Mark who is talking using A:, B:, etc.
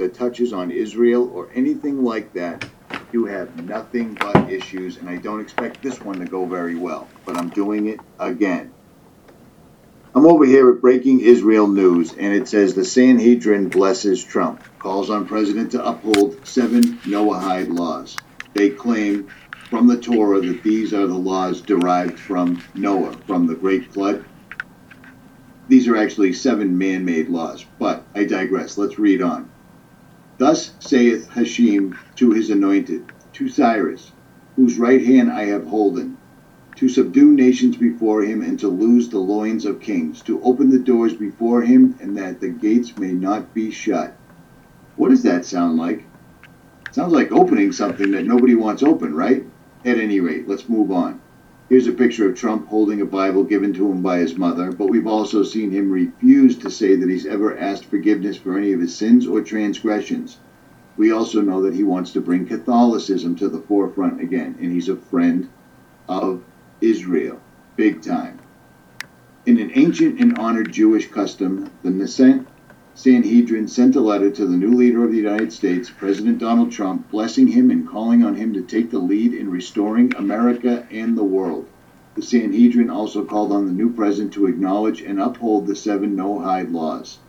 A: that touches on Israel or anything like that, you have nothing but issues, and I don't expect this one to go very well, but I'm doing it again. I'm over here at Breaking Israel News, and it says the Sanhedrin blesses Trump, calls on president to uphold 7 Noahide laws. They claim from the Torah that these are the laws derived from Noah, from the Great Flood. These are actually 7 man-made laws, but I digress. Let's read on. Thus saith Hashem to his anointed, to Cyrus, whose right hand I have holden, to subdue nations before him, and to loose the loins of kings, to open the doors before him, and that the gates may not be shut. What does that sound like? It sounds like opening something that nobody wants open, right? At any rate, let's move on. Here's a picture of Trump holding a Bible given to him by his mother, but we've also seen him refuse to say that he's ever asked forgiveness for any of his sins or transgressions. We also know that he wants to bring Catholicism to the forefront again, and he's a friend of Israel, big time. In an ancient and honored Jewish custom, the Sanhedrin sent a letter to the new leader of the United States, President Donald Trump, blessing him and calling on him to take the lead in restoring America and the world. The Sanhedrin also called on the new president to acknowledge and uphold the 7 Noahide laws.